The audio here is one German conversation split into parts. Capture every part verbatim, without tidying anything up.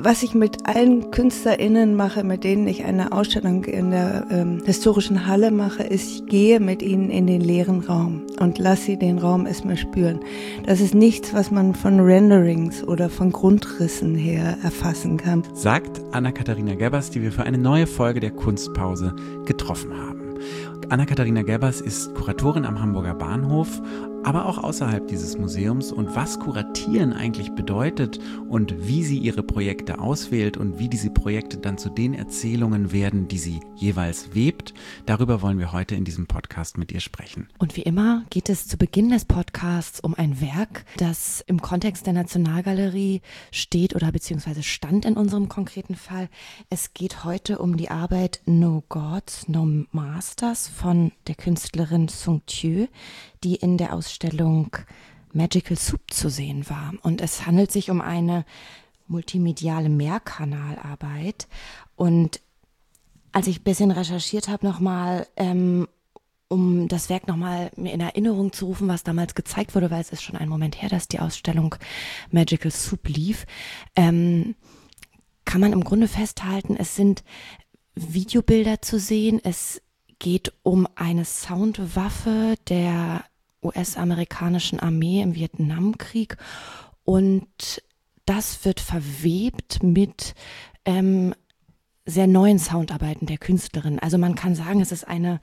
Was ich mit allen KünstlerInnen mache, mit denen ich eine Ausstellung in der ähm, historischen Halle mache, ist, ich gehe mit ihnen in den leeren Raum und lasse sie den Raum erstmal spüren. Das ist nichts, was man von Renderings oder von Grundrissen her erfassen kann. Sagt Anna-Katharina Gerbers, die wir für eine neue Folge der Kunstpause getroffen haben. Anna-Katharina Gerbers ist Kuratorin am Hamburger Bahnhof, aber auch außerhalb dieses Museums, und was Kuratieren eigentlich bedeutet und wie sie ihre Projekte auswählt und wie diese Projekte dann zu den Erzählungen werden, die sie jeweils webt, darüber wollen wir heute in diesem Podcast mit ihr sprechen. Und wie immer geht es zu Beginn des Podcasts um ein Werk, das im Kontext der Nationalgalerie steht oder beziehungsweise stand in unserem konkreten Fall. Es geht heute um die Arbeit No Gods, No Masters von der Künstlerin Sung Thieu, die in der Ausstellung Magical Soup zu sehen war. Und es handelt sich um eine multimediale Mehrkanalarbeit. Und als ich ein bisschen recherchiert habe nochmal, ähm, um das Werk nochmal mir in Erinnerung zu rufen, was damals gezeigt wurde, weil es ist schon ein Moment her, dass die Ausstellung Magical Soup lief, ähm, kann man im Grunde festhalten, es sind Videobilder zu sehen, es geht um eine Soundwaffe der U S-amerikanischen Armee im Vietnamkrieg, und das wird verwebt mit ähm, sehr neuen Soundarbeiten der Künstlerin. Also man kann sagen, es ist eine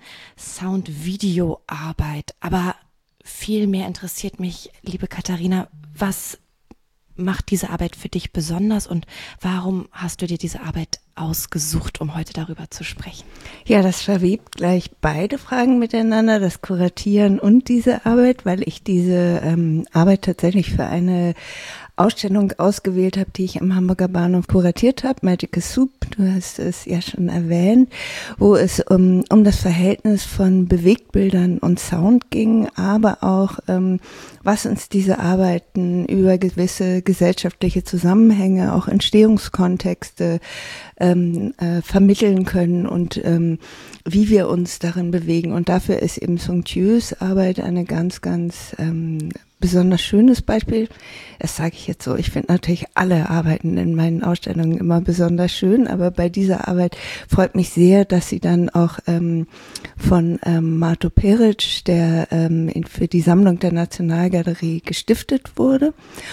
Sound-Video-Arbeit, aber viel mehr interessiert mich, liebe Katharina, was macht diese Arbeit für dich besonders und warum hast du dir diese Arbeit ausgesucht, um heute darüber zu sprechen? Ja, das verwebt gleich beide Fragen miteinander, das Kuratieren und diese Arbeit, weil ich diese ähm, Arbeit tatsächlich für eine Ausstellung ausgewählt habe, die ich am Hamburger Bahnhof kuratiert habe, Magical Soup, du hast es ja schon erwähnt, wo es um, um das Verhältnis von Bewegtbildern und Sound ging, aber auch, ähm, was uns diese Arbeiten über gewisse gesellschaftliche Zusammenhänge, auch Entstehungskontexte ähm, äh, vermitteln können und ähm, wie wir uns darin bewegen. Und dafür ist eben Sung Thieus Arbeit eine ganz, ganz ähm, besonders schönes Beispiel. Das sage ich jetzt so. Ich finde natürlich alle Arbeiten in meinen Ausstellungen immer besonders schön, aber bei dieser Arbeit freut mich sehr, dass sie dann auch ähm, von ähm, Mato Peric, der ähm, für die Sammlung der Nationalgalerie gestiftet wurde.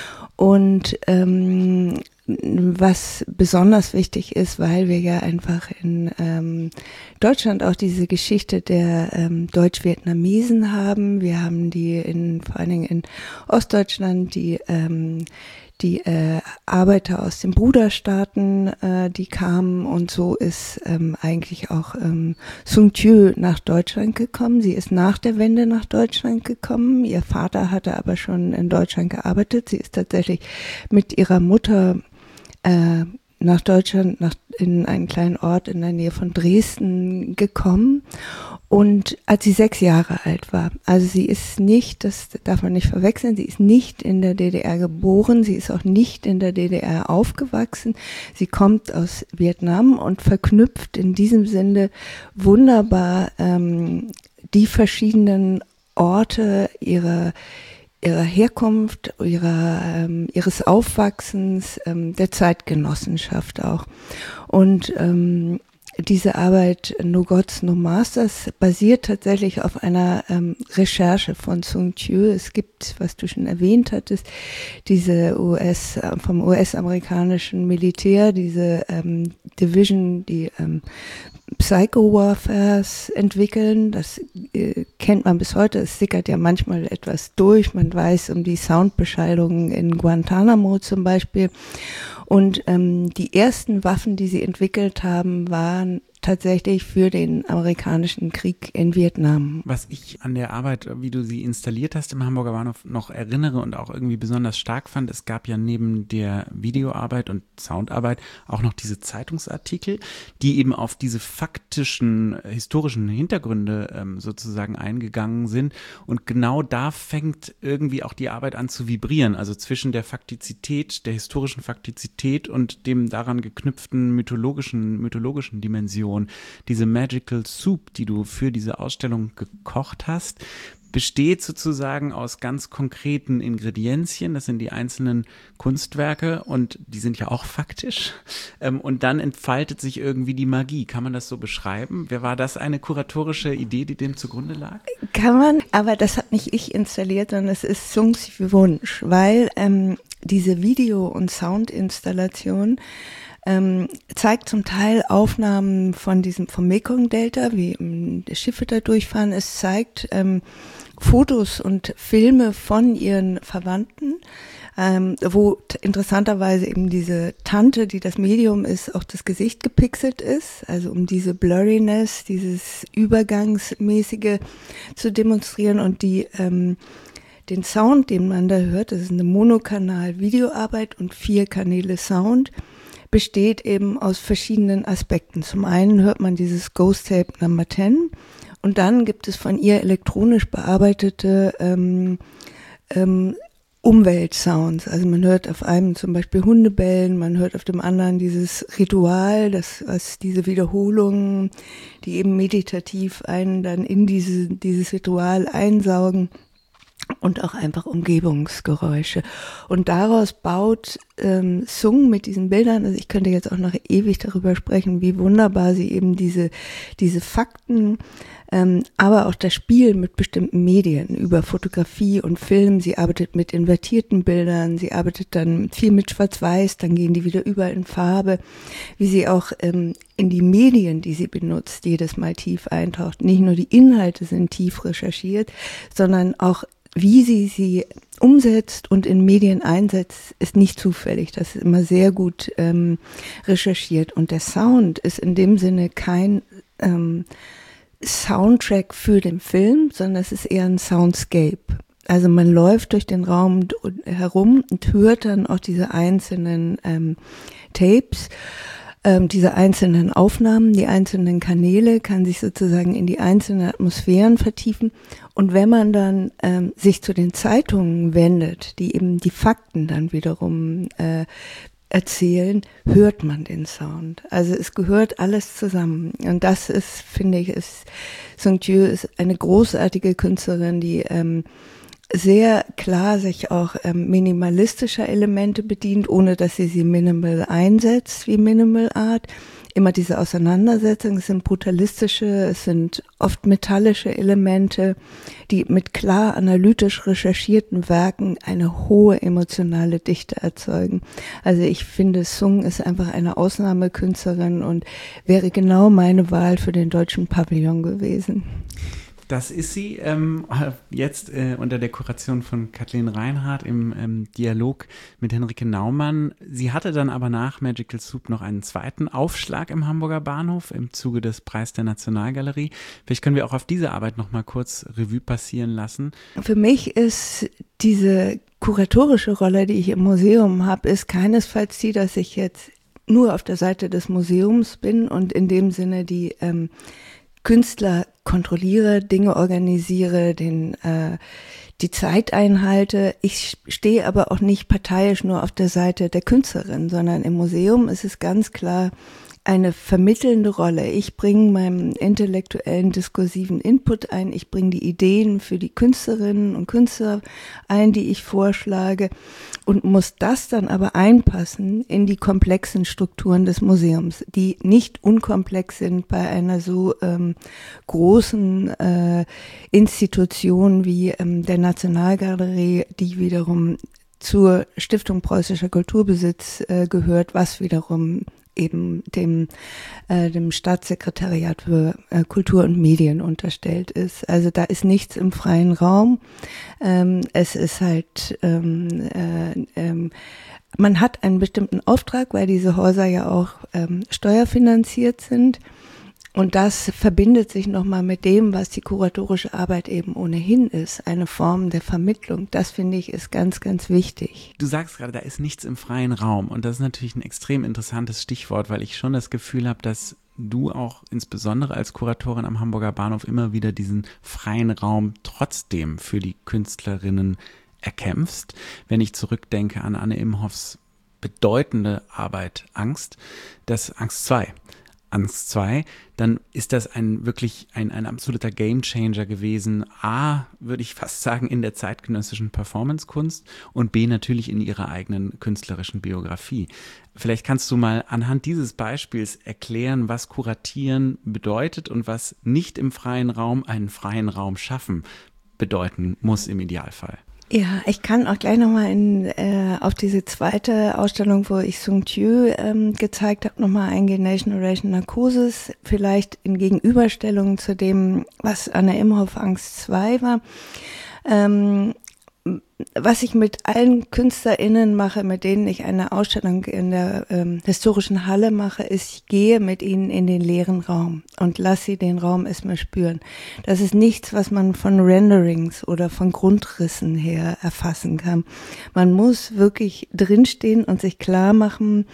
Und ähm, was besonders wichtig ist, weil wir ja einfach in ähm, Deutschland auch diese Geschichte der ähm, Deutsch-Vietnamesen haben. Wir haben die in vor allen Dingen in Ostdeutschland die ähm, die äh, Arbeiter aus den Bruderstaaten, äh, die kamen, und so ist ähm, eigentlich auch ähm, Sung Thieu nach Deutschland gekommen. Sie ist nach der Wende nach Deutschland gekommen. Ihr Vater hatte aber schon in Deutschland gearbeitet. Sie ist tatsächlich mit ihrer Mutter äh, nach Deutschland, nach, in einen kleinen Ort in der Nähe von Dresden gekommen. Und als sie sechs Jahre alt war, also sie ist nicht, das darf man nicht verwechseln, sie ist nicht in der D D R geboren, sie ist auch nicht in der D D R aufgewachsen, sie kommt aus Vietnam und verknüpft in diesem Sinne wunderbar ähm, die verschiedenen Orte ihrer ihrer Herkunft, ihrer, ähm, ihres Aufwachsens, ähm, der Zeitgenossenschaft auch. Und ähm, diese Arbeit No Gods, No Masters basiert tatsächlich auf einer ähm, Recherche von Sung Thieu. Es gibt, was du schon erwähnt hattest, diese U S, vom U S-amerikanischen Militär, diese ähm, Division, die ähm, Psycho-Warfares entwickeln. Das äh, kennt man bis heute. Es sickert ja manchmal etwas durch. Man weiß um die Soundbeschallungen in Guantanamo zum Beispiel. Und ähm, die ersten Waffen, die sie entwickelt haben, waren tatsächlich für den amerikanischen Krieg in Vietnam. Was ich an der Arbeit, wie du sie installiert hast im Hamburger Bahnhof, noch erinnere und auch irgendwie besonders stark fand, es gab ja neben der Videoarbeit und Soundarbeit auch noch diese Zeitungsartikel, die eben auf diese faktischen, historischen Hintergründe ähm, sozusagen eingegangen sind. Und genau da fängt irgendwie auch die Arbeit an zu vibrieren, also zwischen der Faktizität, der historischen Faktizität und dem daran geknüpften mythologischen, mythologischen Dimension. Diese Magical Soup, die du für diese Ausstellung gekocht hast, besteht sozusagen aus ganz konkreten Ingredienzien, das sind die einzelnen Kunstwerke und die sind ja auch faktisch. Ähm, und dann entfaltet sich irgendwie die Magie. Kann man das so beschreiben? Wer war das eine kuratorische Idee, die dem zugrunde lag? Kann man, aber das hat nicht ich installiert, sondern es ist Sungs Wunsch, weil ähm, diese Video- und Soundinstallation ähm, zeigt zum Teil Aufnahmen von diesem vom Mekong-Delta, wie ähm, die Schiffe da durchfahren. Es zeigt ähm, Fotos und Filme von ihren Verwandten, ähm, wo t- interessanterweise eben diese Tante, die das Medium ist, auch das Gesicht gepixelt ist, also um diese Blurriness, dieses Übergangsmäßige zu demonstrieren und die ähm, den Sound, den man da hört, das ist eine Monokanal-Videoarbeit und vier Kanäle Sound, besteht eben aus verschiedenen Aspekten. Zum einen hört man dieses Ghost Tape Number zehn und dann gibt es von ihr elektronisch bearbeitete ähm, ähm, Umweltsounds. Also man hört auf einem zum Beispiel Hunde bellen, man hört auf dem anderen dieses Ritual, das was diese Wiederholungen, die eben meditativ einen dann in diese dieses Ritual einsaugen. Und auch einfach Umgebungsgeräusche. Und daraus baut ähm, Sung mit diesen Bildern, also ich könnte jetzt auch noch ewig darüber sprechen, wie wunderbar sie eben diese diese Fakten, ähm, aber auch das Spiel mit bestimmten Medien über Fotografie und Film. Sie arbeitet mit invertierten Bildern, sie arbeitet dann viel mit Schwarz-Weiß, dann gehen die wieder über in Farbe, wie sie auch ähm, in die Medien, die sie benutzt, jedes Mal tief eintaucht. Nicht nur die Inhalte sind tief recherchiert, sondern auch wie sie sie umsetzt und in Medien einsetzt, ist nicht zufällig. Das ist immer sehr gut ähm, recherchiert. Und der Sound ist in dem Sinne kein ähm, Soundtrack für den Film, sondern es ist eher ein Soundscape. Also man läuft durch den Raum herum und hört dann auch diese einzelnen ähm, Tapes, ähm, diese einzelnen Aufnahmen, die einzelnen Kanäle, kann sich sozusagen in die einzelnen Atmosphären vertiefen. Und wenn man dann ähm, sich zu den Zeitungen wendet, die eben die Fakten dann wiederum äh, erzählen, hört man den Sound. Also es gehört alles zusammen. Und das ist, finde ich, ist Sung Kyu ist eine großartige Künstlerin, die ähm, sehr klar sich auch ähm, minimalistischer Elemente bedient, ohne dass sie sie minimal einsetzt, wie Minimal Art. Immer diese Auseinandersetzungen, es sind brutalistische, es sind oft metallische Elemente, die mit klar analytisch recherchierten Werken eine hohe emotionale Dichte erzeugen. Also ich finde, Sung ist einfach eine Ausnahmekünstlerin und wäre genau meine Wahl für den deutschen Pavillon gewesen. Das ist sie ähm, jetzt äh, unter der Kuration von Kathleen Reinhardt im ähm, Dialog mit Henrike Naumann. Sie hatte dann aber nach Magical Soup noch einen zweiten Aufschlag im Hamburger Bahnhof im Zuge des Preis der Nationalgalerie. Vielleicht können wir auch auf diese Arbeit noch mal kurz Revue passieren lassen. Für mich ist diese kuratorische Rolle, die ich im Museum habe, ist keinesfalls die, dass ich jetzt nur auf der Seite des Museums bin und in dem Sinne die ähm, Künstler kontrolliere, Dinge organisiere, den äh, die Zeit einhalte. Ich stehe aber auch nicht parteiisch nur auf der Seite der Künstlerin, sondern im Museum ist es ganz klar eine vermittelnde Rolle. Ich bringe meinen intellektuellen, diskursiven Input ein. Ich bringe die Ideen für die Künstlerinnen und Künstler ein, die ich vorschlage und muss das dann aber einpassen in die komplexen Strukturen des Museums, die nicht unkomplex sind bei einer so ähm, großen äh, Institution wie ähm, der Nationalgalerie, die wiederum zur Stiftung Preußischer Kulturbesitz äh, gehört, was wiederum eben dem äh, dem Staatssekretariat für äh, Kultur und Medien unterstellt ist. Also da ist nichts im freien Raum. Ähm, es ist halt ähm, äh, ähm, man hat einen bestimmten Auftrag, weil diese Häuser ja auch ähm, steuerfinanziert sind. Und das verbindet sich nochmal mit dem, was die kuratorische Arbeit eben ohnehin ist, eine Form der Vermittlung. Das finde ich ist ganz, ganz wichtig. Du sagst gerade, da ist nichts im freien Raum und das ist natürlich ein extrem interessantes Stichwort, weil ich schon das Gefühl habe, dass du auch insbesondere als Kuratorin am Hamburger Bahnhof immer wieder diesen freien Raum trotzdem für die Künstlerinnen erkämpfst. Wenn ich zurückdenke an Anne Imhoffs bedeutende Arbeit Angst, das Angst zwei. Angst zwei, dann ist das ein wirklich ein, ein absoluter Gamechanger gewesen. A, würde ich fast sagen, in der zeitgenössischen Performancekunst und B, natürlich in ihrer eigenen künstlerischen Biografie. Vielleicht kannst du mal anhand dieses Beispiels erklären, was Kuratieren bedeutet und was nicht im freien Raum einen freien Raum schaffen bedeuten muss im Idealfall. Ja, ich kann auch gleich nochmal in, äh, auf diese zweite Ausstellung, wo ich Sung Thieu ähm, gezeigt habe, nochmal eingehen, Generation Narcosis, vielleicht in Gegenüberstellung zu dem, was Anna Imhoff Angst zwei war. Ähm, was ich mit allen KünstlerInnen mache, mit denen ich eine Ausstellung in der ähm, historischen Halle mache, ist, ich gehe mit ihnen in den leeren Raum und lasse sie den Raum erstmal spüren. Das ist nichts, was man von Renderings oder von Grundrissen her erfassen kann. Man muss wirklich drinstehen und sich klar machen,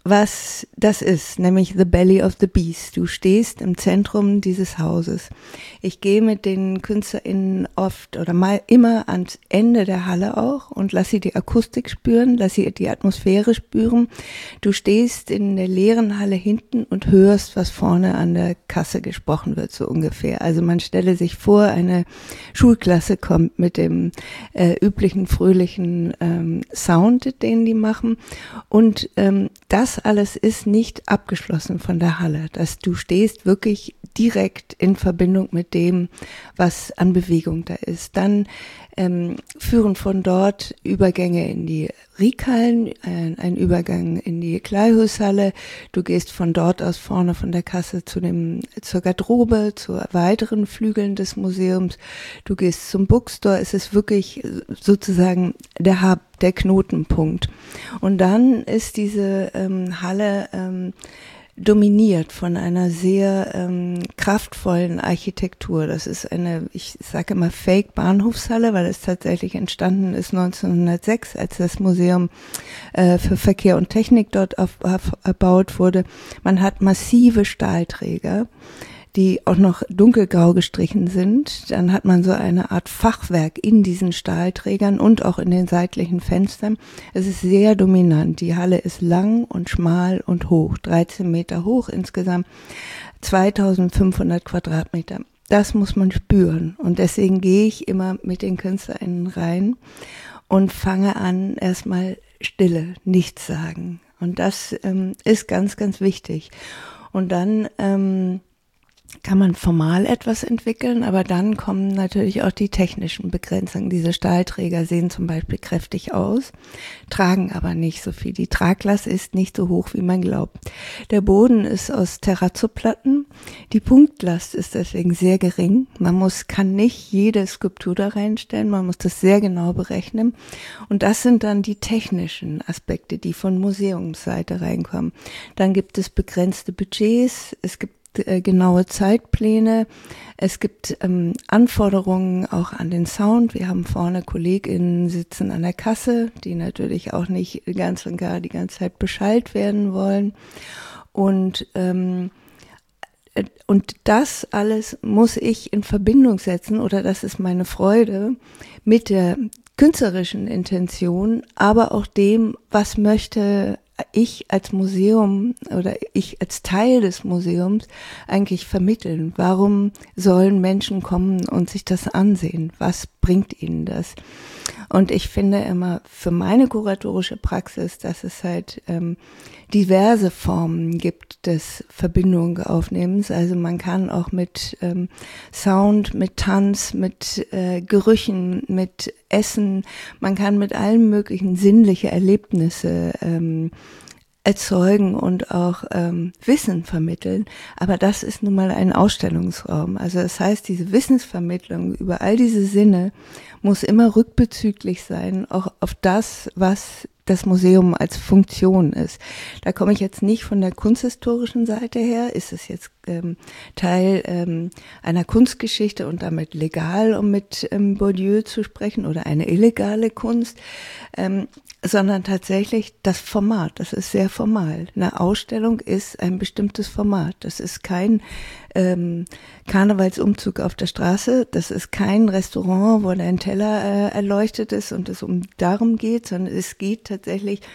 was das ist, nämlich the belly of the beast. Du stehst im Zentrum dieses Hauses. Ich gehe mit den KünstlerInnen oft oder mal immer ans Ende der Halle auch und lass sie die Akustik spüren, lass sie die Atmosphäre spüren. Du stehst in der leeren Halle hinten und hörst, was vorne an der Kasse gesprochen wird, so ungefähr. Also man stelle sich vor, eine Schulklasse kommt mit dem äh, üblichen fröhlichen ähm, Sound, den die machen, und ähm, das alles ist nicht abgeschlossen von der Halle. Dass du stehst wirklich direkt in Verbindung mit dem, was an Bewegung da ist. Dann ähm, führen von dort Übergänge in die Riekhallen, ein, ein Übergang in die Kleihusshalle. Du gehst von dort aus vorne von der Kasse zu dem, zur Garderobe, zu weiteren Flügeln des Museums. Du gehst zum Bookstore. Es ist wirklich sozusagen der Hub, der Knotenpunkt. Und dann ist diese ähm, Halle ähm, dominiert von einer sehr ähm, kraftvollen Architektur. Das ist eine, ich sage immer Fake-Bahnhofshalle, weil es tatsächlich entstanden ist neunzehnhundertsechs, als das Museum äh, für Verkehr und Technik dort auf, auf, erbaut wurde. Man hat massive Stahlträger, die auch noch dunkelgrau gestrichen sind. Dann hat man so eine Art Fachwerk in diesen Stahlträgern und auch in den seitlichen Fenstern. Es ist sehr dominant. Die Halle ist lang und schmal und hoch, dreizehn Meter hoch insgesamt, zweitausendfünfhundert Quadratmeter. Das muss man spüren. Und deswegen gehe ich immer mit den KünstlerInnen rein und fange an, erstmal Stille, nichts sagen. Und das ähm, ist ganz, ganz wichtig. Und dann ähm, kann man formal etwas entwickeln, aber dann kommen natürlich auch die technischen Begrenzungen. Diese Stahlträger sehen zum Beispiel kräftig aus, tragen aber nicht so viel. Die Traglast ist nicht so hoch, wie man glaubt. Der Boden ist aus Terrazzoplatten. Die Punktlast ist deswegen sehr gering. Man muss, kann nicht jede Skulptur da reinstellen. Man muss das sehr genau berechnen. Und das sind dann die technischen Aspekte, die von Museumsseite reinkommen. Dann gibt es begrenzte Budgets. Es gibt genaue Zeitpläne. Es gibt ähm, Anforderungen auch an den Sound. Wir haben vorne KollegInnen sitzen an der Kasse, die natürlich auch nicht ganz und gar die ganze Zeit beschallt werden wollen. Und ähm, und das alles muss ich in Verbindung setzen, oder das ist meine Freude, mit der künstlerischen Intention, aber auch dem, was möchte ich als Museum oder ich als Teil des Museums eigentlich vermitteln. Warum sollen Menschen kommen und sich das ansehen? Was bringt ihnen das? Und ich finde immer für meine kuratorische Praxis, dass es halt ähm, diverse Formen gibt des Verbindung aufnehmens. Also man kann auch mit ähm, Sound, mit Tanz, mit äh, Gerüchen, mit Essen, man kann mit allen möglichen sinnliche Erlebnisse ähm, erzeugen und auch ähm, Wissen vermitteln. Aber das ist nun mal ein Ausstellungsraum. Also das heißt, diese Wissensvermittlung über all diese Sinne muss immer rückbezüglich sein, auch auf das, was das Museum als Funktion ist. Da komme ich jetzt nicht von der kunsthistorischen Seite her. Ist es jetzt ähm, Teil ähm, einer Kunstgeschichte und damit legal, um mit ähm, Bourdieu zu sprechen, oder eine illegale Kunst, ähm, sondern tatsächlich das Format. Das ist sehr formal. Eine Ausstellung ist ein bestimmtes Format. Das ist kein ähm, Karnevalsumzug auf der Straße. Das ist kein Restaurant, wo dein Teller äh, erleuchtet ist und es um darum geht, sondern es geht tatsächlich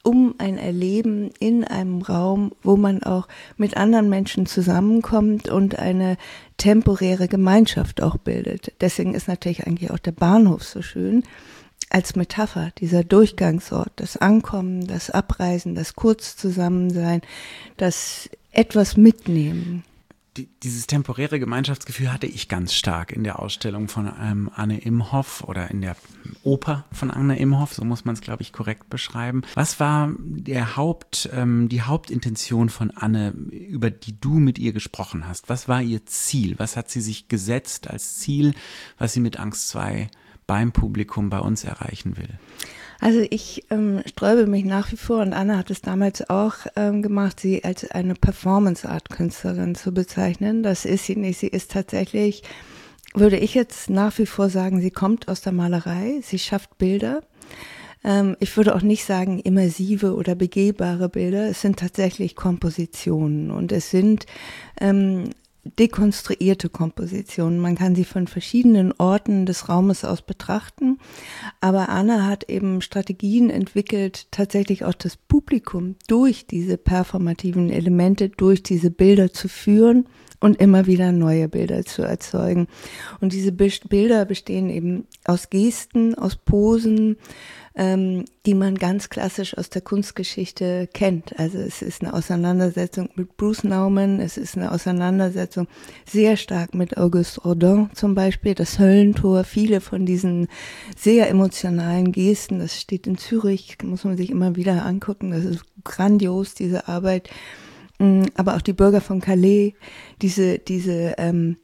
um ein Erleben in einem Raum, wo man auch mit anderen Menschen zusammenkommt und eine temporäre Gemeinschaft auch bildet. Deswegen ist natürlich eigentlich auch der Bahnhof so schön als Metapher, dieser Durchgangsort, das Ankommen, das Abreisen, das Kurzzusammensein, das etwas mitnehmen. Die, dieses temporäre Gemeinschaftsgefühl hatte ich ganz stark in der Ausstellung von ähm, Anne Imhoff oder in der Oper von Anne Imhoff, so muss man es, glaube ich, korrekt beschreiben. Was war der Haupt, ähm, die Hauptintention von Anne, über die du mit ihr gesprochen hast? Was war ihr Ziel? Was hat sie sich gesetzt als Ziel, was sie mit Angst zwei beim Publikum bei uns erreichen will? Also ich ähm, sträube mich nach wie vor, und Anne hat es damals auch ähm, gemacht, sie als eine Performance-Art-Künstlerin zu bezeichnen. Das ist sie nicht. Sie ist tatsächlich, würde ich jetzt nach wie vor sagen, sie kommt aus der Malerei, sie schafft Bilder. Ähm, ich würde auch nicht sagen immersive oder begehbare Bilder. Es sind tatsächlich Kompositionen und es sind ähm, dekonstruierte Kompositionen. Man kann sie von verschiedenen Orten des Raumes aus betrachten, aber Anne hat eben Strategien entwickelt, tatsächlich auch das Publikum durch diese performativen Elemente, durch diese Bilder zu führen und immer wieder neue Bilder zu erzeugen. Und diese Bilder bestehen eben aus Gesten, aus Posen, ähm, die man ganz klassisch aus der Kunstgeschichte kennt. Also es ist eine Auseinandersetzung mit Bruce Nauman, es ist eine Auseinandersetzung sehr stark mit Auguste Rodin zum Beispiel, das Höllentor, viele von diesen sehr emotionalen Gesten, das steht in Zürich, muss man sich immer wieder angucken, das ist grandios, diese Arbeit. Aber auch die Bürger von Calais, diese, diese ähm,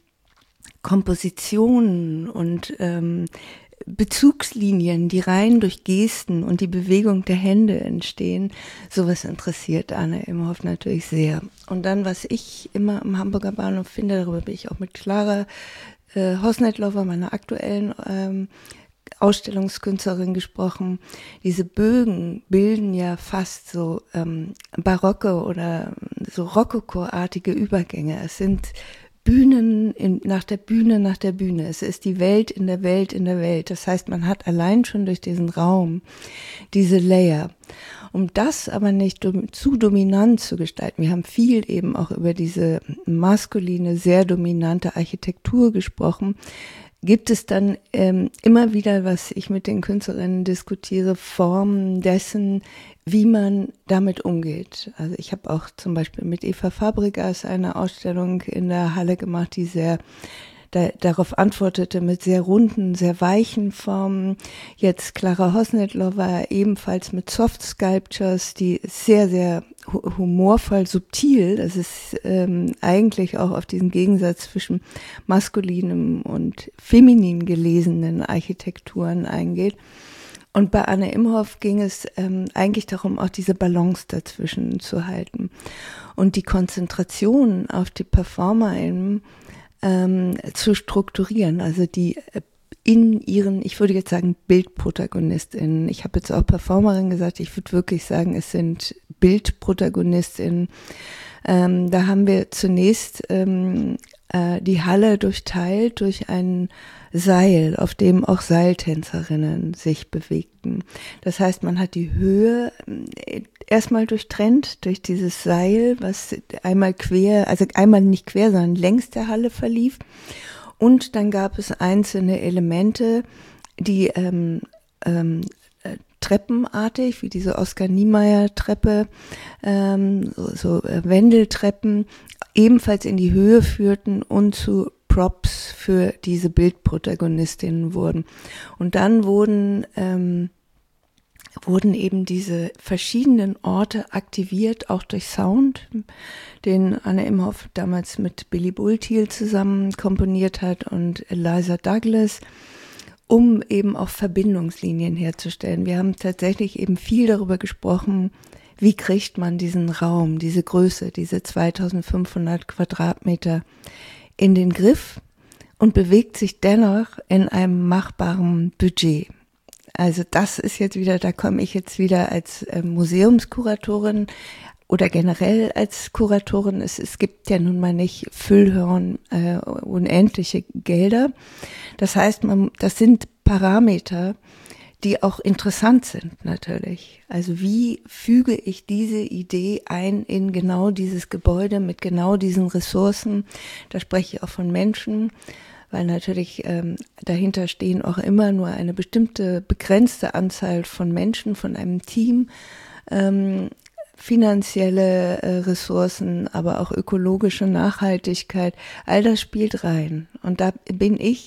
Kompositionen und ähm, Bezugslinien, die rein durch Gesten und die Bewegung der Hände entstehen, sowas interessiert Anne Imhoff natürlich sehr. Und dann, was ich immer am Hamburger Bahnhof finde, darüber bin ich auch mit Clara äh, Hosnetlover, meiner aktuellen ähm, Ausstellungskünstlerin, gesprochen. Diese Bögen bilden ja fast so ähm, barocke oder so Rokoko-artige Übergänge. Es sind Bühnen in, nach der Bühne nach der Bühne. Es ist die Welt in der Welt in der Welt. Das heißt, man hat allein schon durch diesen Raum diese Layer. Um das aber nicht zu dominant zu gestalten, wir haben viel eben auch über diese maskuline, sehr dominante Architektur gesprochen, gibt es dann ähm, immer wieder, was ich mit den Künstlerinnen diskutiere, Formen dessen, wie man damit umgeht. Also ich habe auch zum Beispiel mit Eva Fabregas eine Ausstellung in der Halle gemacht, die sehr da, darauf antwortete mit sehr runden, sehr weichen Formen. Jetzt Clara Hosnetlover ebenfalls mit Soft Sculptures, die sehr, sehr humorvoll, subtil, das ist ähm, eigentlich auch auf diesen Gegensatz zwischen maskulinem und feminin gelesenen Architekturen eingeht. Und bei Anne Imhoff ging es ähm, eigentlich darum, auch diese Balance dazwischen zu halten und die Konzentration auf die PerformerInnen ähm, zu strukturieren, also die in ihren, ich würde jetzt sagen, BildprotagonistInnen. Ich habe jetzt auch Performerin gesagt, ich würde wirklich sagen, es sind BildprotagonistInnen. Ähm, da haben wir zunächst ähm, äh, die Halle durchteilt durch ein Seil, auf dem auch Seiltänzerinnen sich bewegten. Das heißt, man hat die Höhe äh, erstmal durchtrennt durch dieses Seil, was einmal quer, also einmal nicht quer, sondern längs der Halle verlief. Und dann gab es einzelne Elemente, die ähm, ähm, äh, treppenartig, wie diese Oskar Niemeyer Treppe, ähm, so, so äh, Wendeltreppen, ebenfalls in die Höhe führten und zu Props für diese Bildprotagonistinnen wurden. Und dann wurden ähm, wurden eben diese verschiedenen Orte aktiviert, auch durch Sound, den Anne Imhoff damals mit Billy Bultiel zusammen komponiert hat und Eliza Douglas, um eben auch Verbindungslinien herzustellen. Wir haben tatsächlich eben viel darüber gesprochen, wie kriegt man diesen Raum, diese Größe, diese zweitausendfünfhundert Quadratmeter in den Griff und bewegt sich dennoch in einem machbaren Budget. Also das ist jetzt wieder, da komme ich jetzt wieder als äh, Museumskuratorin oder generell als Kuratorin. Es, es gibt ja nun mal nicht Füllhorn, äh, unendliche Gelder. Das heißt, man, das sind Parameter, die auch interessant sind natürlich. Also wie füge ich diese Idee ein in genau dieses Gebäude mit genau diesen Ressourcen? Da spreche ich auch von Menschen, weil natürlich ähm, dahinter stehen auch immer nur eine bestimmte begrenzte Anzahl von Menschen, von einem Team, ähm, finanzielle äh, Ressourcen, aber auch ökologische Nachhaltigkeit, all das spielt rein. Und da bin ich,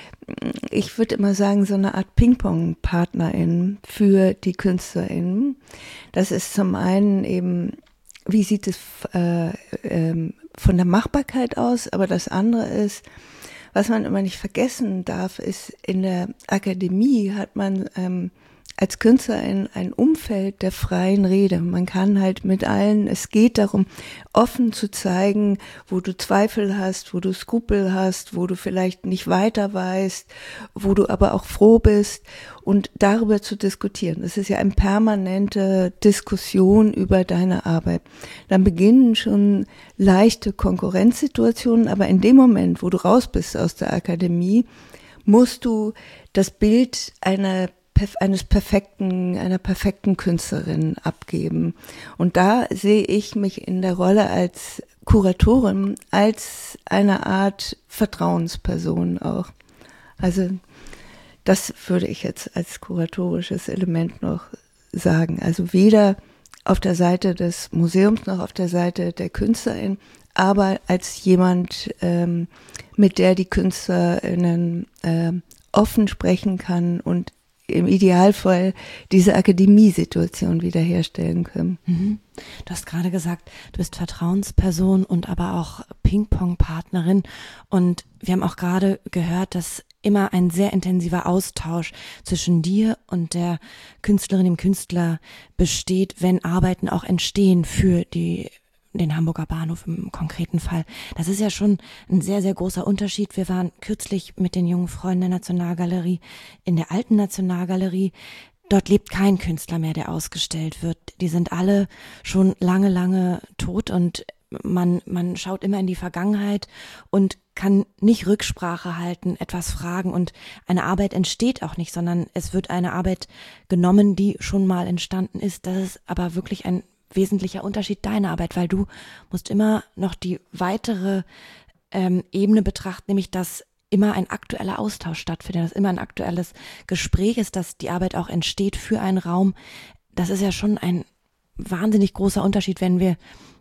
ich würde immer sagen, so eine Art Ping-Pong-Partnerin für die KünstlerInnen. Das ist zum einen eben, wie sieht es äh, äh, von der Machbarkeit aus, aber das andere ist, was man immer nicht vergessen darf, ist, in der Akademie hat man ähm, als Künstlerin ein Umfeld der freien Rede. Man kann halt mit allen, es geht darum, offen zu zeigen, wo du Zweifel hast, wo du Skrupel hast, wo du vielleicht nicht weiter weißt, wo du aber auch froh bist und darüber zu diskutieren. Das ist ja eine permanente Diskussion über deine Arbeit. Dann beginnen schon leichte Konkurrenzsituationen, aber in dem Moment, wo du raus bist aus der Akademie, musst du das Bild einer eines perfekten, einer perfekten Künstlerin abgeben. Und da sehe ich mich in der Rolle als Kuratorin, als eine Art Vertrauensperson auch. Also das würde ich jetzt als kuratorisches Element noch sagen. Also weder auf der Seite des Museums noch auf der Seite der Künstlerin, aber als jemand, ähm, mit der die KünstlerInnen äh, offen sprechen kann und im Idealfall diese Akademiesituation wiederherstellen können. Mhm. Du hast gerade gesagt, du bist Vertrauensperson und aber auch Ping-Pong-Partnerin. Und wir haben auch gerade gehört, dass immer ein sehr intensiver Austausch zwischen dir und der Künstlerin, dem Künstler besteht, wenn Arbeiten auch entstehen für die den Hamburger Bahnhof im konkreten Fall. Das ist ja schon ein sehr, sehr großer Unterschied. Wir waren kürzlich mit den jungen Freunden der Nationalgalerie in der alten Nationalgalerie. Dort lebt kein Künstler mehr, der ausgestellt wird. Die sind alle schon lange, lange tot und man, man schaut immer in die Vergangenheit und kann nicht Rücksprache halten, etwas fragen und eine Arbeit entsteht auch nicht, sondern es wird eine Arbeit genommen, die schon mal entstanden ist. Das ist aber wirklich ein wesentlicher Unterschied deiner Arbeit, weil du musst immer noch die weitere ähm, Ebene betrachten, nämlich dass immer ein aktueller Austausch stattfindet, dass immer ein aktuelles Gespräch ist, dass die Arbeit auch entsteht für einen Raum. Das ist ja schon ein wahnsinnig großer Unterschied, wenn wir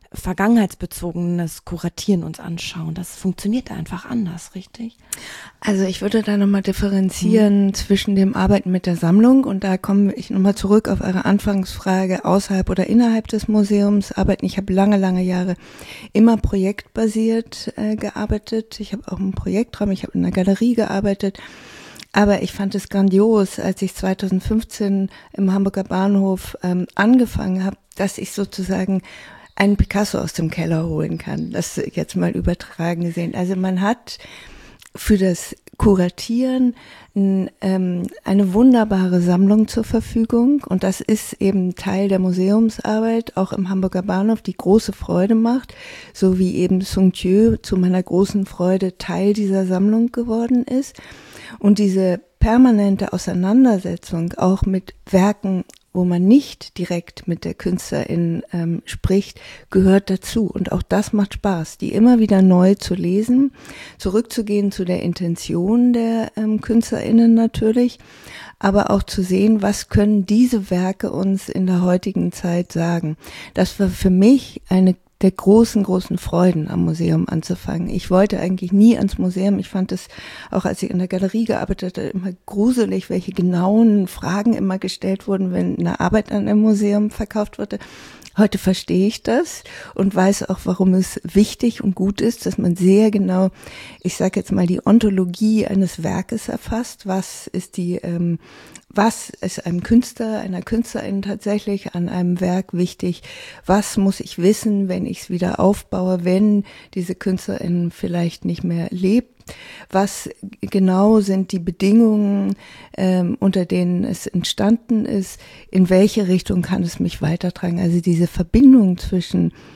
vergangenheitsbezogenes Kuratieren uns anschauen. Das funktioniert einfach anders, richtig? Also ich würde da nochmal differenzieren mhm. zwischen dem Arbeiten mit der Sammlung und da komme ich nochmal zurück auf eure Anfangsfrage, außerhalb oder innerhalb des Museums arbeiten. Ich habe lange, lange Jahre immer projektbasiert äh, gearbeitet. Ich habe auch einen Projektraum, ich habe in einer Galerie gearbeitet. Aber ich fand es grandios, als ich zweitausendfünfzehn im Hamburger Bahnhof ähm, angefangen habe, dass ich sozusagen einen Picasso aus dem Keller holen kann, das jetzt mal übertragen gesehen. Also man hat für das Kuratieren n, ähm, eine wunderbare Sammlung zur Verfügung und das ist eben Teil der Museumsarbeit, auch im Hamburger Bahnhof, die große Freude macht, so wie eben Sung Thieu zu meiner großen Freude Teil dieser Sammlung geworden ist. Und diese permanente Auseinandersetzung auch mit Werken, wo man nicht direkt mit der Künstlerin ähm, spricht, gehört dazu. Und auch das macht Spaß, die immer wieder neu zu lesen, zurückzugehen zu der Intention der ähm, KünstlerInnen natürlich, aber auch zu sehen, was können diese Werke uns in der heutigen Zeit sagen. Das war für mich eine der großen, großen Freuden am Museum anzufangen. Ich wollte eigentlich nie ans Museum. Ich fand es, auch als ich in der Galerie gearbeitet habe, immer gruselig, welche genauen Fragen immer gestellt wurden, wenn eine Arbeit an einem Museum verkauft wurde. Heute verstehe ich das und weiß auch, warum es wichtig und gut ist, dass man sehr genau, ich sage jetzt mal, die Ontologie eines Werkes erfasst. Was ist die, ähm, was ist einem Künstler, einer Künstlerin tatsächlich an einem Werk wichtig? Was muss ich wissen, wenn ich es wieder aufbaue, wenn diese Künstlerin vielleicht nicht mehr lebt? Was genau sind die Bedingungen, ähm, unter denen es entstanden ist? In welche Richtung kann es mich weitertragen? Also diese Verbindung zwischen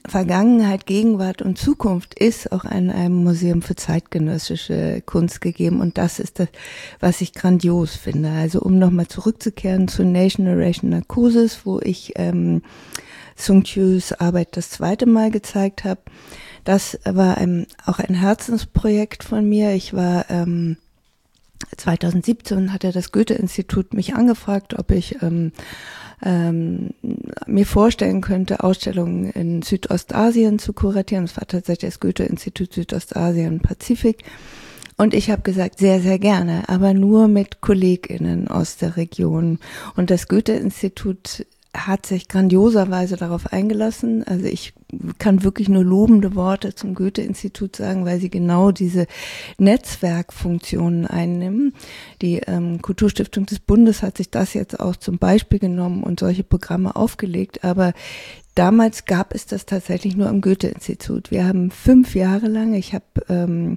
Vergangenheit, Gegenwart und Zukunft ist auch in einem Museum für zeitgenössische Kunst gegeben und das ist das, was ich grandios finde. Also um nochmal zurückzukehren zu Nation Narration Narcosis, wo ich ähm, Sung Kyus Arbeit das zweite Mal gezeigt habe. Das war ein, auch ein Herzensprojekt von mir. Ich war ähm, zweitausendsiebzehn hatte das Goethe-Institut mich angefragt, ob ich ähm, ähm, mir vorstellen könnte, Ausstellungen in Südostasien zu kuratieren. Das war tatsächlich das Goethe-Institut Südostasien Pazifik. Und ich habe gesagt, sehr, sehr gerne, aber nur mit KollegInnen aus der Region. Und das Goethe-Institut hat sich grandioserweise darauf eingelassen. Also ich kann wirklich nur lobende Worte zum Goethe-Institut sagen, weil sie genau diese Netzwerkfunktionen einnehmen. Die ähm, Kulturstiftung des Bundes hat sich das jetzt auch zum Beispiel genommen und solche Programme aufgelegt. Aber damals gab es das tatsächlich nur am Goethe-Institut. Wir haben fünf Jahre lang, ich habe ähm,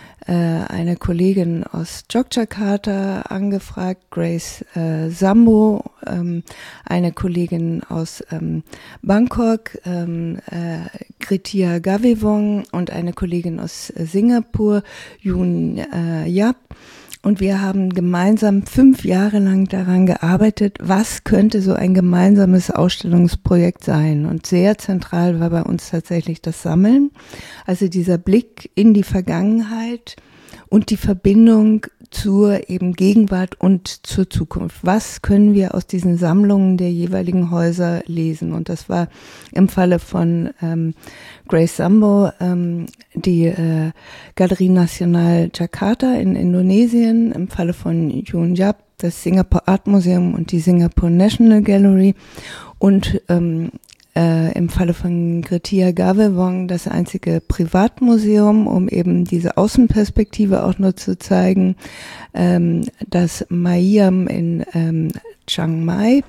eine Kollegin aus Yogyakarta angefragt, Grace äh, Sambo, ähm, eine Kollegin aus ähm, Bangkok, ähm, äh, Kritia Gavivong und eine Kollegin aus äh, Singapur, Yoon äh, Yap. Und wir haben gemeinsam fünf Jahre lang daran gearbeitet, was könnte so ein gemeinsames Ausstellungsprojekt sein. Und sehr zentral war bei uns tatsächlich das Sammeln, also dieser Blick in die Vergangenheit und die Verbindung zur eben Gegenwart und zur Zukunft. Was können wir aus diesen Sammlungen der jeweiligen Häuser lesen? Und das war im Falle von ähm, Grace Sambo ähm, die äh, Galerie Nasional Jakarta in Indonesien, im Falle von Yoon Yap das Singapore Art Museum und die Singapore National Gallery und ähm, Äh, im Falle von Kritia Gavivong das einzige Privatmuseum, um eben diese Außenperspektive auch nur zu zeigen, ähm, das Maiam in ähm, Chiang Mai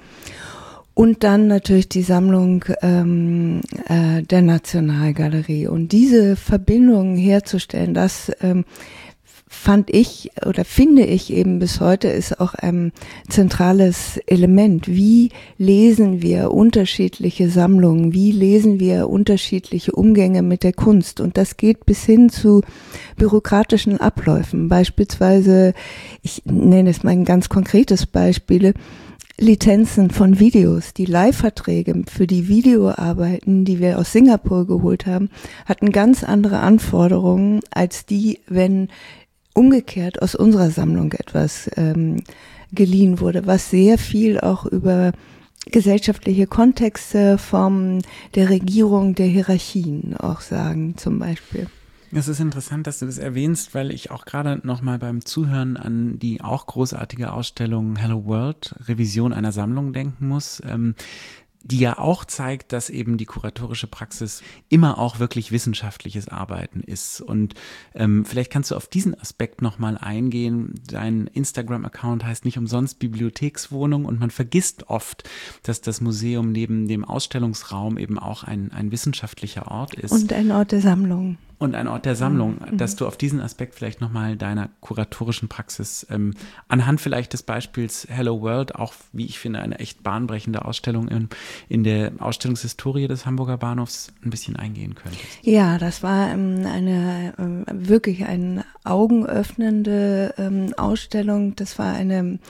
und dann natürlich die Sammlung ähm, äh, der Nationalgalerie. Und diese Verbindung herzustellen, das ähm, fand ich oder finde ich eben bis heute ist auch ein zentrales Element. Wie lesen wir unterschiedliche Sammlungen? Wie lesen wir unterschiedliche Umgänge mit der Kunst? Und das geht bis hin zu bürokratischen Abläufen. Beispielsweise, ich nenne es mal ein ganz konkretes Beispiel, Lizenzen von Videos, die Leihverträge für die Videoarbeiten, die wir aus Singapur geholt haben, hatten ganz andere Anforderungen als die, wenn umgekehrt aus unserer Sammlung etwas ähm, geliehen wurde, was sehr viel auch über gesellschaftliche Kontexte, Formen der Regierung, der Hierarchien auch sagen, zum Beispiel. Es ist interessant, dass du das erwähnst, weil ich auch gerade nochmal beim Zuhören an die auch großartige Ausstellung Hello World, Revision einer Sammlung denken muss, ähm, die ja auch zeigt, dass eben die kuratorische Praxis immer auch wirklich wissenschaftliches Arbeiten ist. Und ähm, vielleicht kannst du auf diesen Aspekt nochmal eingehen. Dein Instagram-Account heißt nicht umsonst Bibliothekswohnung und man vergisst oft, dass das Museum neben dem Ausstellungsraum eben auch ein, ein wissenschaftlicher Ort ist. Und ein Ort der Sammlung. Und ein Ort der Sammlung, Mhm. dass du auf diesen Aspekt vielleicht nochmal deiner kuratorischen Praxis ähm, anhand vielleicht des Beispiels Hello World, auch wie ich finde, eine echt bahnbrechende Ausstellung in, in der Ausstellungshistorie des Hamburger Bahnhofs ein bisschen eingehen könntest. Ja, das war ähm, eine ähm, wirklich eine augenöffnende ähm, Ausstellung. Das war eine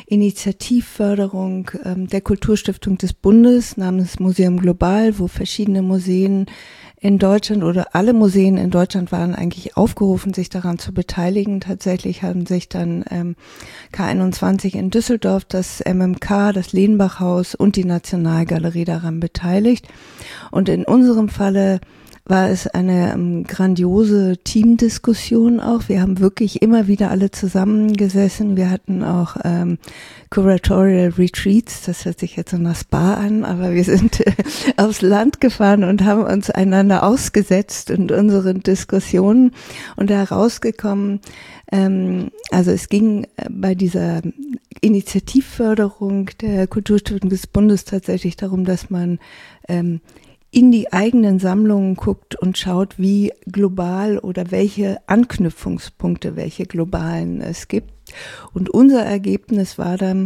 Initiativförderung ähm, der Kulturstiftung des Bundes namens Museum Global, wo verschiedene Museen in Deutschland oder alle Museen in Deutschland waren eigentlich aufgerufen, sich daran zu beteiligen. Tatsächlich haben sich dann ähm, K einundzwanzig in Düsseldorf, das M M K, das Lehnbach-Haus und die Nationalgalerie daran beteiligt. Und in unserem Falle war es eine ähm, grandiose Teamdiskussion auch. Wir haben wirklich immer wieder alle zusammengesessen. Wir hatten auch ähm, Curatorial Retreats, das hört sich jetzt so nach Spa an, aber wir sind äh, aufs Land gefahren und haben uns einander ausgesetzt und unseren Diskussionen und da rausgekommen, ähm, also es ging bei dieser Initiativförderung der Kulturstiftung des Bundes tatsächlich darum, dass man ähm, in die eigenen Sammlungen guckt und schaut, wie global oder welche Anknüpfungspunkte, welche globalen es gibt. Und unser Ergebnis war dann,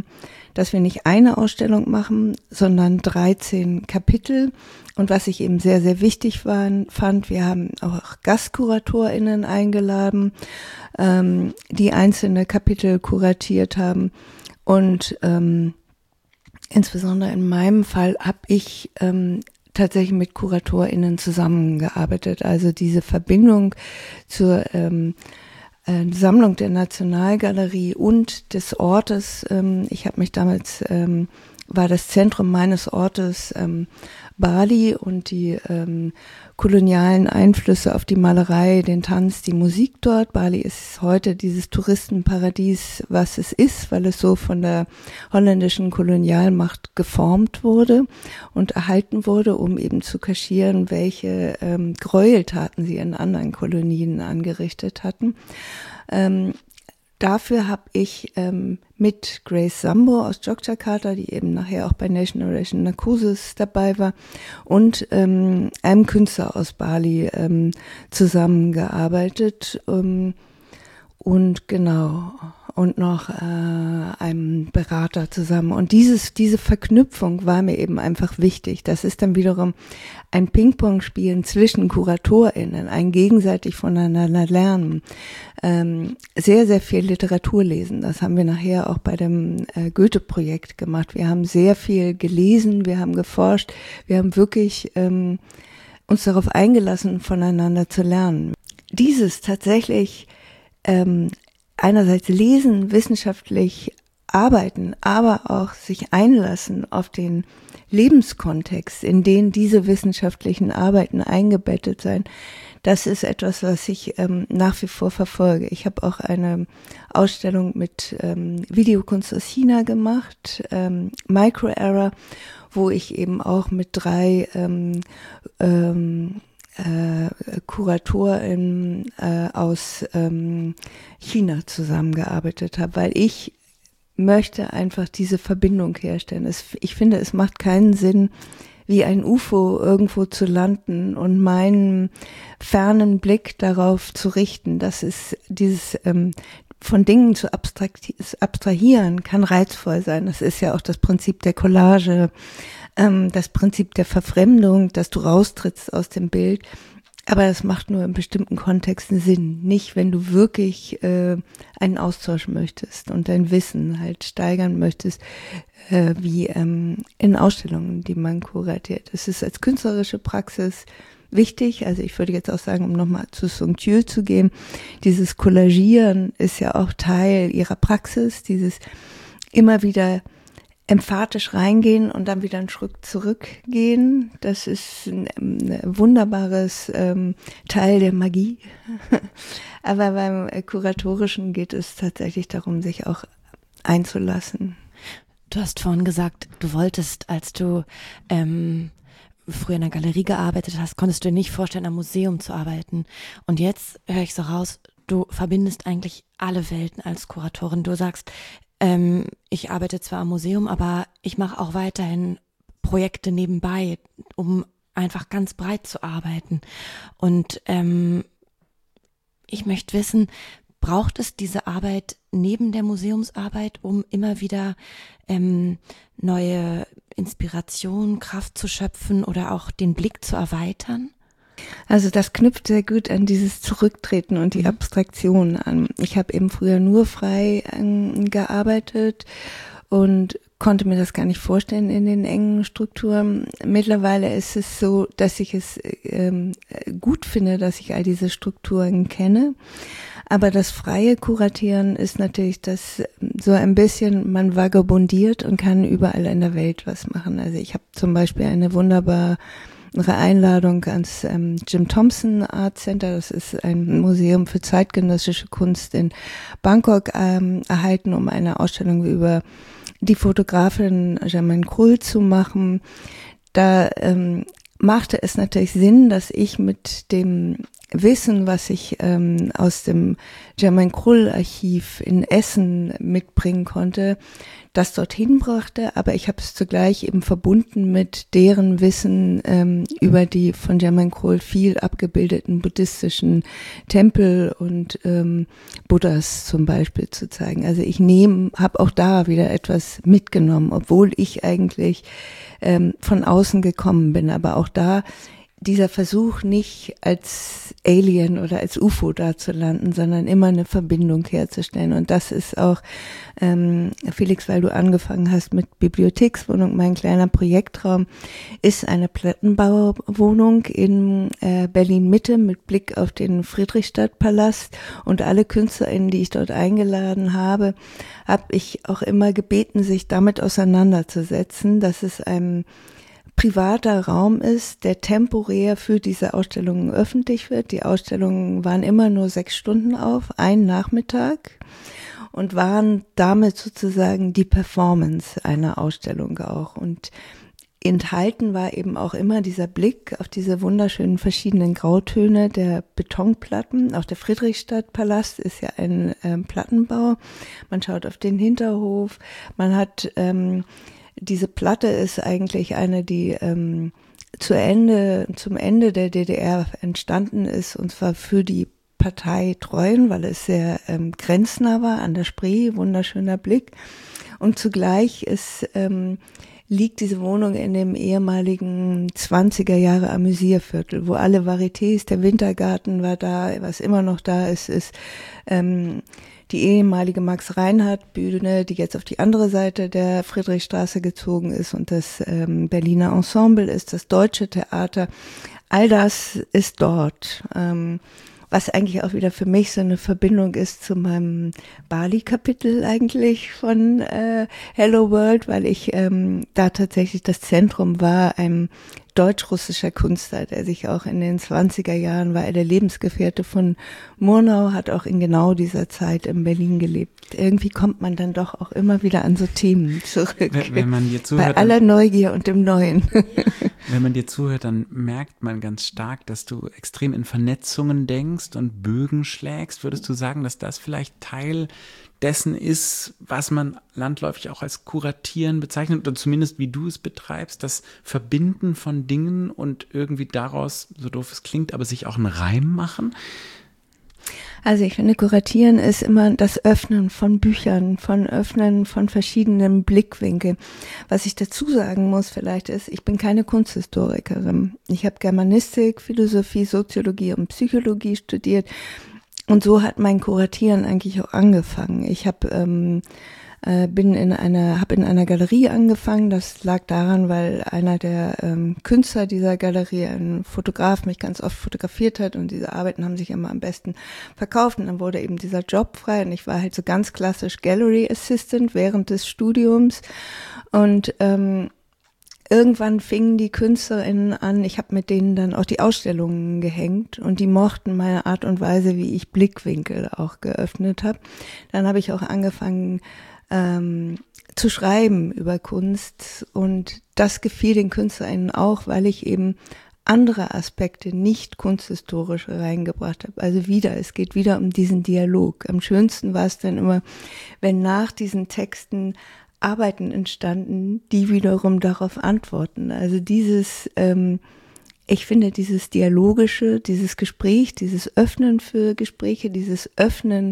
dass wir nicht eine Ausstellung machen, sondern dreizehn Kapitel. Und was ich eben sehr, sehr wichtig war, fand, wir haben auch GastkuratorInnen eingeladen, ähm, die einzelne Kapitel kuratiert haben. Und ähm, insbesondere in meinem Fall habe ich ähm, tatsächlich mit KuratorInnen zusammengearbeitet. Also diese Verbindung zur ähm, äh, Sammlung der Nationalgalerie und des Ortes. Ähm, ich habe mich damals, ähm, war das Zentrum meines Ortes ähm, Bali und die ähm, kolonialen Einflüsse auf die Malerei, den Tanz, die Musik dort. Bali ist heute dieses Touristenparadies, was es ist, weil es so von der holländischen Kolonialmacht geformt wurde und erhalten wurde, um eben zu kaschieren, welche ähm, Gräueltaten sie in anderen Kolonien angerichtet hatten. Ähm, Dafür habe ich ähm, mit Grace Sambo aus Yogyakarta, die eben nachher auch bei National Ration Narcosis dabei war, und ähm, einem Künstler aus Bali ähm, zusammengearbeitet. Ähm, und genau, und noch äh, einem Berater zusammen. Und dieses, diese Verknüpfung war mir eben einfach wichtig. Das ist dann wiederum ein Ping-Pong-Spielen zwischen KuratorInnen, ein gegenseitig voneinander lernen, ähm, sehr, sehr viel Literatur lesen. Das haben wir nachher auch bei dem äh, Goethe-Projekt gemacht. Wir haben sehr viel gelesen, wir haben geforscht, wir haben wirklich ähm, uns darauf eingelassen, voneinander zu lernen. Dieses tatsächlich ähm, einerseits lesen, wissenschaftlich arbeiten, aber auch sich einlassen auf den Lebenskontext, in den diese wissenschaftlichen Arbeiten eingebettet sein, das ist etwas, was ich ähm, nach wie vor verfolge. Ich habe auch eine Ausstellung mit ähm, Videokunst aus China gemacht, ähm, Micro-Era, wo ich eben auch mit drei ähm, ähm, äh, KuratorInnen äh, aus ähm, China zusammengearbeitet habe, weil ich möchte einfach diese Verbindung herstellen. Es, ich finde, es macht keinen Sinn, wie ein U F O irgendwo zu landen und meinen fernen Blick darauf zu richten. Das ist dieses ähm, von Dingen zu abstrahieren, kann reizvoll sein. Das ist ja auch das Prinzip der Collage, ähm, das Prinzip der Verfremdung, dass du raustrittst aus dem Bild. Aber das macht nur in bestimmten Kontexten Sinn. Nicht, wenn du wirklich äh, einen Austausch möchtest und dein Wissen halt steigern möchtest, äh, wie ähm, in Ausstellungen, die man kuratiert. Es ist als künstlerische Praxis wichtig. Also ich würde jetzt auch sagen, um nochmal zu Sung Kyu zu gehen, dieses Collagieren ist ja auch Teil ihrer Praxis, dieses immer wieder emphatisch reingehen und dann wieder einen Schritt zurückgehen. Das ist ein, ein wunderbares ähm, Teil der Magie. Aber beim äh, Kuratorischen geht es tatsächlich darum, sich auch einzulassen. Du hast vorhin gesagt, du wolltest, als du ähm, früher in der Galerie gearbeitet hast, konntest du dir nicht vorstellen, am Museum zu arbeiten. Und jetzt höre ich so raus, du verbindest eigentlich alle Welten als Kuratorin. Du sagst, Ähm, ich arbeite zwar am Museum, aber ich mache auch weiterhin Projekte nebenbei, um einfach ganz breit zu arbeiten. Und ähm, ich möchte wissen, braucht es diese Arbeit neben der Museumsarbeit, um immer wieder ähm, neue Inspiration, Kraft zu schöpfen oder auch den Blick zu erweitern? Also das knüpft sehr gut an dieses Zurücktreten und die Abstraktion an. Ich habe eben früher nur frei ähm, gearbeitet und konnte mir das gar nicht vorstellen in den engen Strukturen. Mittlerweile ist es so, dass ich es ähm, gut finde, dass ich all diese Strukturen kenne. Aber das freie Kuratieren ist natürlich das so ein bisschen, man vagabundiert und kann überall in der Welt was machen. Also ich habe zum Beispiel eine wunderbare Einladung ans ähm, Jim Thompson Art Center, das ist ein Museum für zeitgenössische Kunst in Bangkok, ähm, erhalten, um eine Ausstellung über die Fotografin Germaine Krull zu machen. Da ähm, machte es natürlich Sinn, dass ich mit dem Wissen, was ich ähm, aus dem Germain Krull-Archiv in Essen mitbringen konnte, das dorthin brachte, aber ich habe es zugleich eben verbunden mit deren Wissen ähm, über die von Germain Krull viel abgebildeten buddhistischen Tempel und ähm, Buddhas zum Beispiel zu zeigen. Also ich nehme, habe auch da wieder etwas mitgenommen, obwohl ich eigentlich ähm, von außen gekommen bin, aber auch da dieser Versuch nicht als Alien oder als U F O da zu landen, sondern immer eine Verbindung herzustellen. Und das ist auch, ähm, Felix, weil du angefangen hast mit Bibliothekswohnung, mein kleiner Projektraum ist eine Plattenbauwohnung in äh, Berlin-Mitte mit Blick auf den Friedrichstadtpalast. Und alle KünstlerInnen, die ich dort eingeladen habe, habe ich auch immer gebeten, sich damit auseinanderzusetzen, dass es einem privater Raum ist, der temporär für diese Ausstellungen öffentlich wird. Die Ausstellungen waren immer nur sechs Stunden auf, einen Nachmittag, und waren damit sozusagen die Performance einer Ausstellung auch. Und enthalten war eben auch immer dieser Blick auf diese wunderschönen verschiedenen Grautöne der Betonplatten. Auch der Friedrichstadtpalast ist ja ein ähm, Plattenbau. Man schaut auf den Hinterhof. Man hat ähm, Diese Platte ist eigentlich eine, die ähm, zu Ende, zum Ende der D D R entstanden ist, und zwar für die Partei Treuen, weil es sehr ähm, grenznah war an der Spree, wunderschöner Blick. Und zugleich ist, ähm, liegt diese Wohnung in dem ehemaligen zwanziger Jahre Amüsierviertel, wo alle Varietés, der Wintergarten war da, was immer noch da ist, ist ähm, die ehemalige Max-Reinhardt-Bühne, die jetzt auf die andere Seite der Friedrichstraße gezogen ist, und das ähm, Berliner Ensemble ist, das Deutsche Theater. All das ist dort, ähm, was eigentlich auch wieder für mich so eine Verbindung ist zu meinem Bali-Kapitel eigentlich von äh, Hello World, weil ich ähm, da tatsächlich das Zentrum war, ein deutsch-russischer Künstler, der sich auch in den zwanziger Jahren, war er der Lebensgefährte von Murnau, hat auch in genau dieser Zeit in Berlin gelebt. Irgendwie kommt man dann doch auch immer wieder an so Themen zurück. Wenn, wenn man dir zuhört, bei aller Neugier und dem Neuen. Wenn man dir zuhört, dann merkt man ganz stark, dass du extrem in Vernetzungen denkst und Bögen schlägst. Würdest du sagen, dass das vielleicht Teil dessen ist, was man landläufig auch als Kuratieren bezeichnet, oder zumindest wie du es betreibst, das Verbinden von Dingen und irgendwie daraus, so doof es klingt, aber sich auch einen Reim machen? Also ich finde, Kuratieren ist immer das Öffnen von Büchern, von Öffnen von verschiedenen Blickwinkeln. Was ich dazu sagen muss vielleicht ist, ich bin keine Kunsthistorikerin. Ich habe Germanistik, Philosophie, Soziologie und Psychologie studiert. Und so hat mein Kuratieren eigentlich auch angefangen. Ich habe ähm, äh, bin in einer habe in einer Galerie angefangen. Das lag daran, weil einer der ähm, Künstler dieser Galerie, ein Fotograf, mich ganz oft fotografiert hat, und diese Arbeiten haben sich immer am besten verkauft, und dann wurde eben dieser Job frei, und ich war halt so ganz klassisch Gallery Assistant während des Studiums. Und ähm, irgendwann fingen die KünstlerInnen an, ich habe mit denen dann auch die Ausstellungen gehängt, und die mochten meine Art und Weise, wie ich Blickwinkel auch geöffnet habe. Dann habe ich auch angefangen ähm, zu schreiben über Kunst, und das gefiel den KünstlerInnen auch, weil ich eben andere Aspekte, nicht kunsthistorische, reingebracht habe. Also wieder, es geht wieder um diesen Dialog. Am schönsten war es dann immer, wenn nach diesen Texten Arbeiten entstanden, die wiederum darauf antworten. Also dieses, ähm, ich finde dieses Dialogische, dieses Gespräch, dieses Öffnen für Gespräche, dieses Öffnen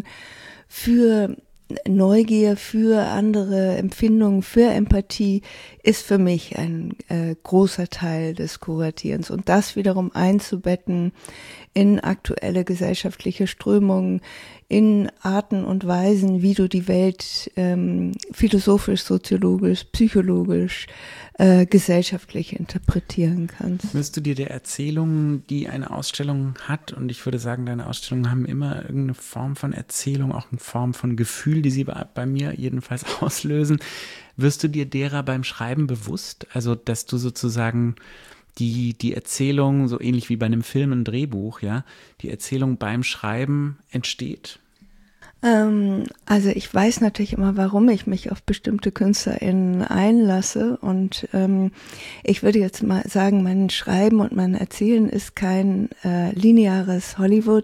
für Neugier, für andere Empfindungen, für Empathie, ist für mich ein äh, großer Teil des Kuratierens. Und das wiederum einzubetten in aktuelle gesellschaftliche Strömungen, in Arten und Weisen, wie du die Welt ähm, philosophisch, soziologisch, psychologisch, äh, gesellschaftlich interpretieren kannst. Wirst du dir der Erzählung, die eine Ausstellung hat, und ich würde sagen, deine Ausstellungen haben immer irgendeine Form von Erzählung, auch eine Form von Gefühl, die sie bei, bei mir jedenfalls auslösen, wirst du dir derer beim Schreiben bewusst? Also, dass du sozusagen die, die Erzählung, so ähnlich wie bei einem Film, ein Drehbuch, ja, die Erzählung beim Schreiben entsteht? Ähm, also ich weiß natürlich immer, warum ich mich auf bestimmte KünstlerInnen einlasse und ähm, ich würde jetzt mal sagen, mein Schreiben und mein Erzählen ist kein äh, lineares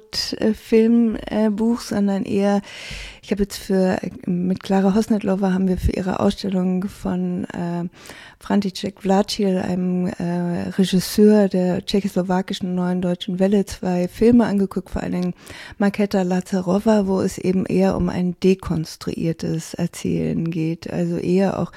Hollywood-Filmbuch, äh, sondern eher, ich habe jetzt für, mit Klara Hosnetlova haben wir für ihre Ausstellung von äh, František Vláčil, einem äh, Regisseur der tschechoslowakischen Neuen Deutschen Welle, zwei Filme angeguckt, vor allen Dingen Markéta Lazarova, wo es eben eher um ein dekonstruiertes Erzählen geht, also eher auch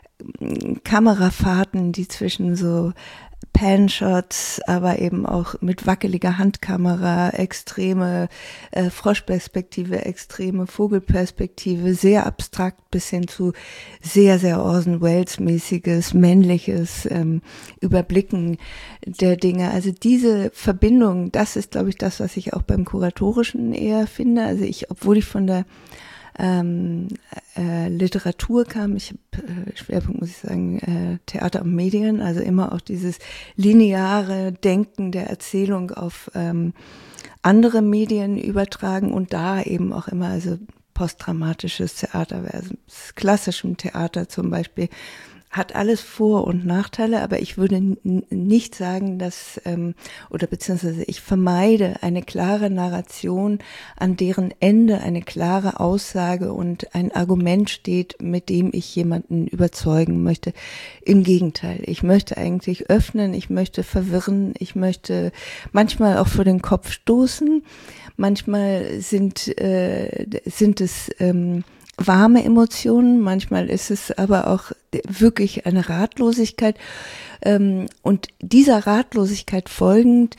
Kamerafahrten, die zwischen so Pan-Shots, aber eben auch mit wackeliger Handkamera, extreme äh, Froschperspektive, extreme Vogelperspektive, sehr abstrakt bis hin zu sehr, sehr Orson Welles-mäßiges, männliches ähm, Überblicken der Dinge. Also diese Verbindung, das ist, glaube ich, das, was ich auch beim Kuratorischen eher finde. Also ich, obwohl ich von der Ähm, äh, Literatur kam, ich habe äh, Schwerpunkt, muss ich sagen, äh, Theater und Medien, also immer auch dieses lineare Denken der Erzählung auf ähm, andere Medien übertragen und da eben auch immer also postdramatisches Theater versus klassischem Theater zum Beispiel, hat alles Vor- und Nachteile, aber ich würde n- nicht sagen, dass, ähm, oder beziehungsweise ich vermeide eine klare Narration, an deren Ende eine klare Aussage und ein Argument steht, mit dem ich jemanden überzeugen möchte. Im Gegenteil, ich möchte eigentlich öffnen, ich möchte verwirren, ich möchte manchmal auch vor den Kopf stoßen, manchmal sind, äh, sind es ähm, warme Emotionen, manchmal ist es aber auch wirklich eine Ratlosigkeit ähm, und dieser Ratlosigkeit folgend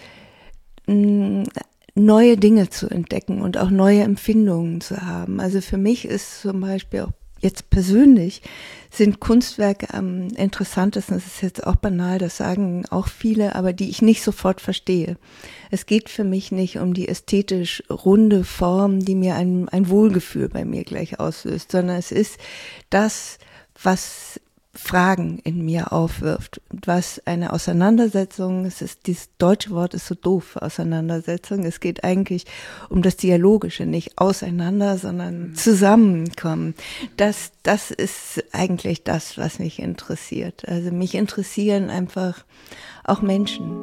mh, neue Dinge zu entdecken und auch neue Empfindungen zu haben. Also für mich ist zum Beispiel auch jetzt persönlich sind Kunstwerke am interessantesten, das ist jetzt auch banal, das sagen auch viele, aber die ich nicht sofort verstehe. Es geht für mich nicht um die ästhetisch runde Form, die mir ein, ein Wohlgefühl bei mir gleich auslöst, sondern es ist das, was Fragen in mir aufwirft, was eine Auseinandersetzung, es ist, dieses deutsche Wort ist so doof, Auseinandersetzung, es geht eigentlich um das Dialogische, nicht auseinander, sondern zusammenkommen. Das, das ist eigentlich das, was mich interessiert. Also mich interessieren einfach auch Menschen.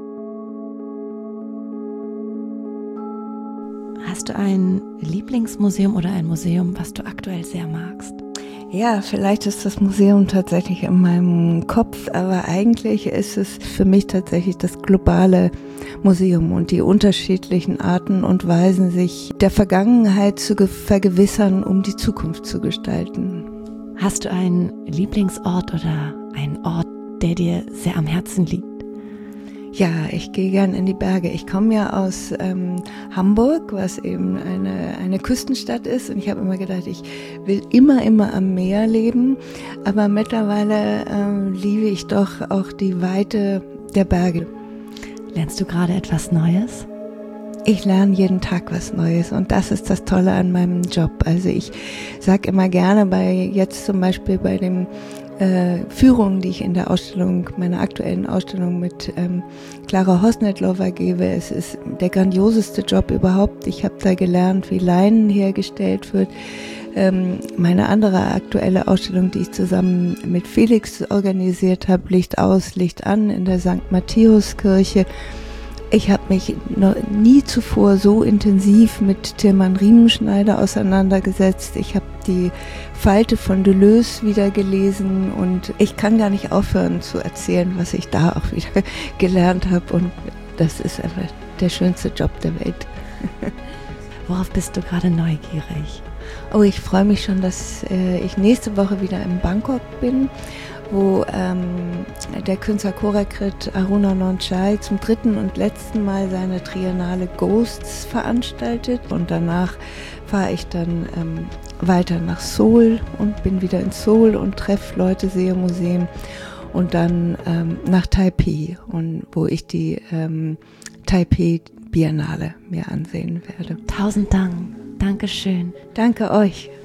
Hast du ein Lieblingsmuseum oder ein Museum, was du aktuell sehr magst? Ja, vielleicht ist das Museum tatsächlich in meinem Kopf, aber eigentlich ist es für mich tatsächlich das globale Museum und die unterschiedlichen Arten und Weisen, sich der Vergangenheit zu vergewissern, um die Zukunft zu gestalten. Hast du einen Lieblingsort oder einen Ort, der dir sehr am Herzen liegt? Ja, ich gehe gern in die Berge. Ich komme ja aus ähm, Hamburg, was eben eine eine Küstenstadt ist. Und ich habe immer gedacht, ich will immer, immer am Meer leben. Aber mittlerweile ähm, liebe ich doch auch die Weite der Berge. Lernst du gerade etwas Neues? Ich lerne jeden Tag was Neues und das ist das Tolle an meinem Job. Also ich sage immer gerne bei jetzt zum Beispiel bei dem Äh, Führungen, die ich in der Ausstellung, meiner aktuellen Ausstellung mit ähm, Klara Hosnetlova gebe. Es ist der grandioseste Job überhaupt. Ich habe da gelernt, wie Leinen hergestellt wird. Ähm, meine andere aktuelle Ausstellung, die ich zusammen mit Felix organisiert habe, Licht aus, Licht an in der Sankt Matthäuskirche. Ich habe mich noch nie zuvor so intensiv mit Tilman Riemenschneider auseinandergesetzt. Ich habe die Falte von Deleuze wieder gelesen und ich kann gar nicht aufhören zu erzählen, was ich da auch wieder gelernt habe. Und das ist einfach der schönste Job der Welt. Worauf bist du gerade neugierig? Oh, ich freue mich schon, dass äh, ich nächste Woche wieder in Bangkok bin, wo ähm, der Künstler Korakrit Aruna Nonchai zum dritten und letzten Mal seine Triennale Ghosts veranstaltet. Und danach fahre ich dann ähm, weiter nach Seoul und bin wieder in Seoul und treffe Leute, sehe Museen und dann ähm, nach Taipei, und wo ich die ähm, Taipei Biennale mir ansehen werde. Tausend Dank. Dankeschön. Danke euch.